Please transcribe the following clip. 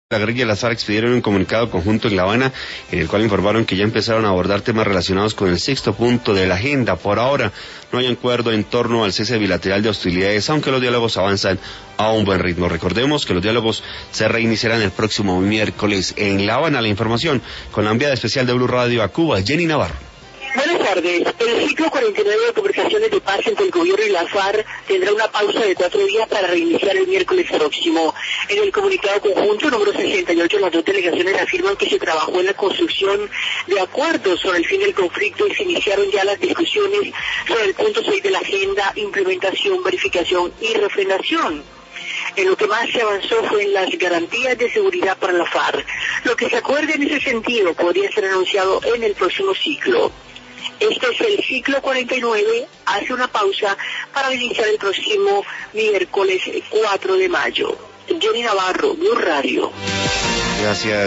La guerrilla y las FARC expidieron un comunicado conjunto en La Habana, en el cual informaron que ya empezaron a abordar temas relacionados con el sexto punto de la agenda. Por ahora, no hay acuerdo en torno al cese bilateral de hostilidades, aunque los diálogos avanzan a un buen ritmo. Recordemos que los diálogos se reiniciarán el próximo miércoles en La Habana. La información con la enviada especial de Blue Radio a Cuba, Jenny Navarro. Buenas tardes. El ciclo 49 de conversaciones de paz entre el gobierno y la FARC tendrá una pausa de 4 días para reiniciar el miércoles próximo. En el comunicado conjunto número 68, las dos delegaciones afirman que se trabajó en la construcción de acuerdos sobre el fin del conflicto y se iniciaron ya las discusiones sobre el punto 6 de la agenda, implementación, verificación y refrendación. En lo que más se avanzó fue en las garantías de seguridad para la FARC. Lo que se acuerde en ese sentido podría ser anunciado en el próximo ciclo. Este es el ciclo 49, hace una pausa para iniciar el próximo miércoles 4 de mayo. Jenny Navarro, Blue Radio. Gracias.